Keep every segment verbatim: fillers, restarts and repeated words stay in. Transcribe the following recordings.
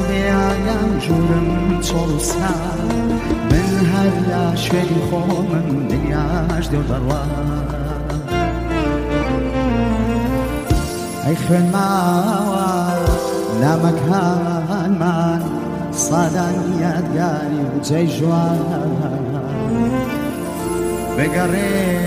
بیایم جورم چلسا من هر شوی خومم دنیاش دور بروان ای خما نمکان من صادن یادگاری و جای جوان بگره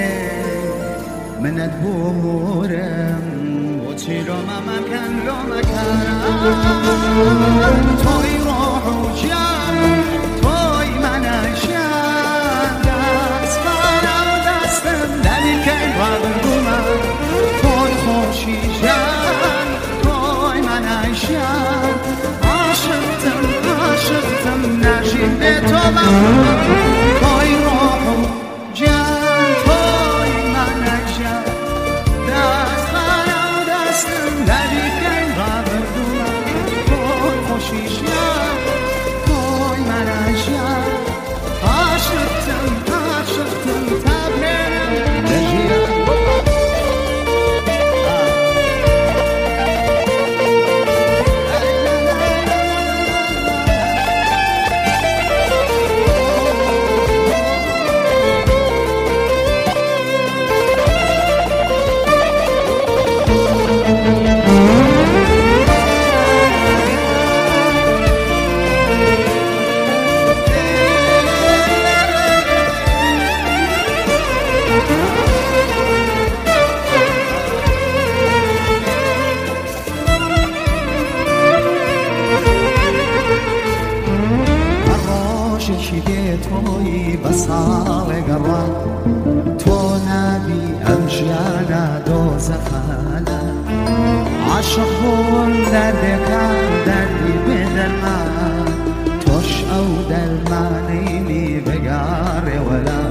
من ادبورم و چی رو ممکن رو مکن توی روح و جان توی من اشیان دست بارم دستم دلی که بردومم توی خوشی جان توی من اشیان عاشقتم عاشقتم نشیده تو بم توی روح و جان توی من اشیان دست بارم دستم دلی که بردومم توی خوشی جان توی من اشیان عاشقتم عاشقتم تبلیم نشیان شیده توی بسال گران تو نبی امشیانا دوزخانا عاشقون درد کن دردی بدل من توش او در منیمی بگار ولا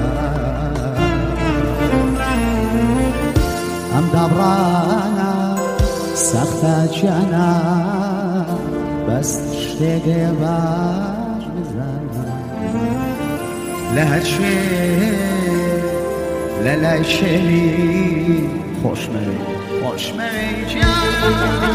ام دبرانا سخت جانا بس تشتگی باش بزن لهر شی للای شی خوش می خوش می جان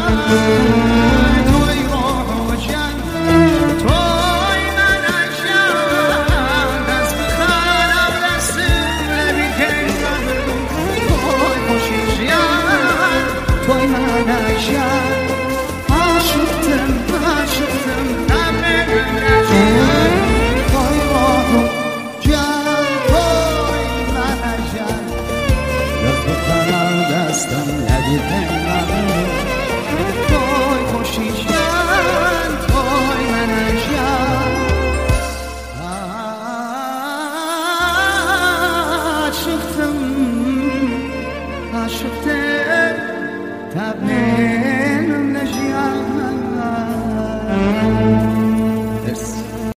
توی روح و جان توی من اشیان دست بخانم دستم لبی که بردم توی خوشی جان توی من اشیان عاشقتم عاشقتم نبیم نشیان توی روح و دستم ندیدم